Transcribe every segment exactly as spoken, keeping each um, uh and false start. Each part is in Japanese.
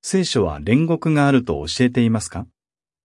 聖書は煉獄があると教えていますか？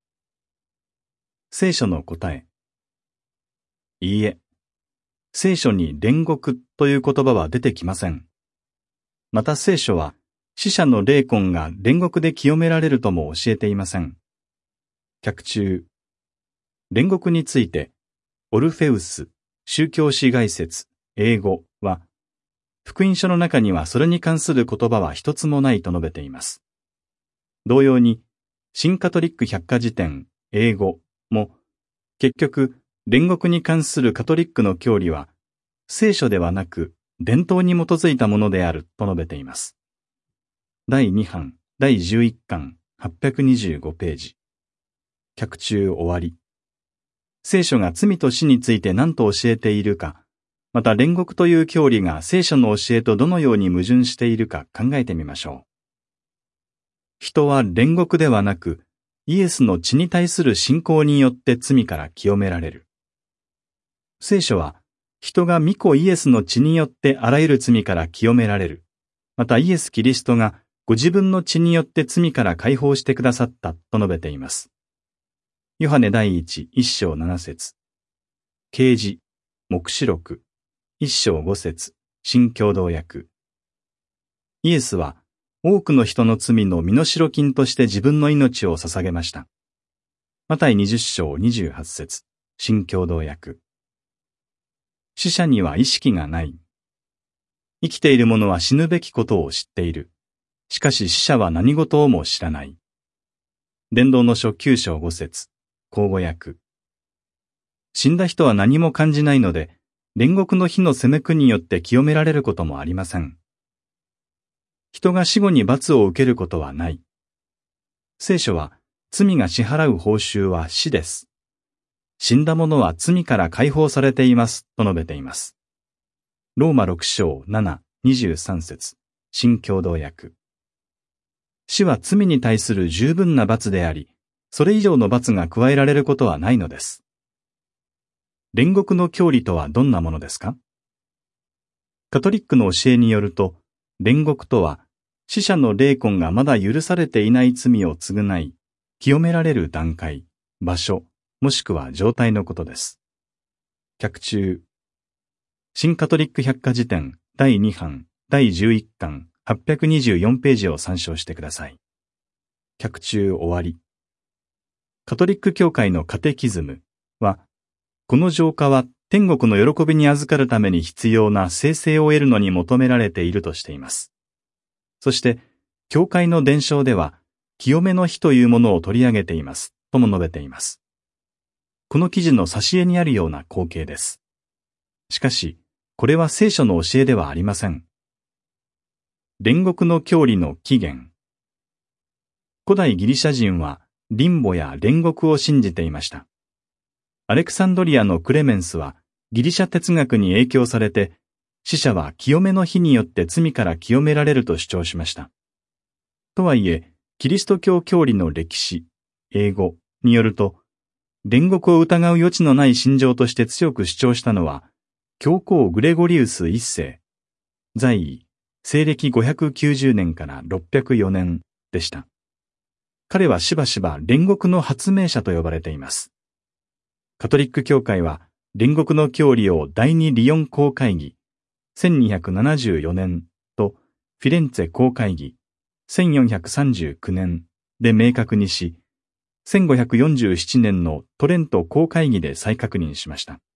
聖書の答え。いいえ。聖書に煉獄という言葉は出てきません。また聖書は死者の霊魂が煉獄で清められるとも教えていません。脚注。煉獄について、オルフェウス、宗教史概説、英語は、福音書の中にはそれに関する言葉は一つもないと述べています。同様に、新カトリック百科事典、英語も、結局、煉獄に関するカトリックの教理は、聖書ではなく、伝統に基づいたものであると述べています。だいに版、だいじゅういっ巻、はっぴゃくにじゅうごページ。脚注終わり。聖書が罪と死について何と教えているか、また煉獄という教理が聖書の教えとどのように矛盾しているか考えてみましょう。人は煉獄ではなく、イエスの血に対する信仰によって罪から清められる。聖書は、人が御子イエスの血によってあらゆる罪から清められる。またイエス・キリストがご自分の血によって罪から解放してくださったと述べています。ヨハネ第一、一章七節。啓示、黙示録、一章五節、新共同訳。イエスは、多くの人の罪の身代金として自分の命を捧げました。マタイ二十章二十八節、新共同訳。死者には意識がない。生きている者は死ぬべきことを知っている。しかし死者は何事をも知らない。伝道の書九章五節、口語訳。死んだ人は何も感じないので、煉獄の火の責め苦によって清められることもありません。人が死後に罰を受けることはない。聖書は、罪が支払う報酬は死です。死んだ者は罪から解放されていますと述べています。ローマ六章七、二十三節、新共同訳。死は罪に対する十分な罰であり、それ以上の罰が加えられることはないのです。煉獄の教理とはどんなものですか？カトリックの教えによると、煉獄とは、死者の霊魂がまだ許されていない罪を償い、清められる段階、場所、もしくは状態のことです。脚注。新カトリック百科事典だいに版だいじゅういっ巻はっぴゃくにじゅうよんページを参照してください。脚注終わり。カトリック教会のカテキズムは、この浄化は天国の喜びに預かるために必要な聖性を得るのに求められているとしています。そして、教会の伝承では、清めの日というものを取り上げています、とも述べています。この記事の挿絵にあるような光景です。しかし、これは聖書の教えではありません。煉獄の教理の起源。古代ギリシャ人は、リンボや煉獄を信じていました。アレクサンドリアのクレメンスは、ギリシャ哲学に影響されて、死者は清めの日によって罪から清められると主張しました。とはいえ、キリスト教教理の歴史、英語によると、煉獄を疑う余地のない信条として強く主張したのは、教皇グレゴリウス一世、在位、西暦ごひゃくきゅうじゅうねんからろっぴゃくよねんでした。彼はしばしば煉獄の発明者と呼ばれています。カトリック教会は、煉獄の教理を第二リヨン公会議、せんにひゃくななじゅうよねんとフィレンツェ公会議、せんよんひゃくさんじゅうきゅうねんで明確にし、せんごひゃくよんじゅうななねんのトレント公会議で再確認しました。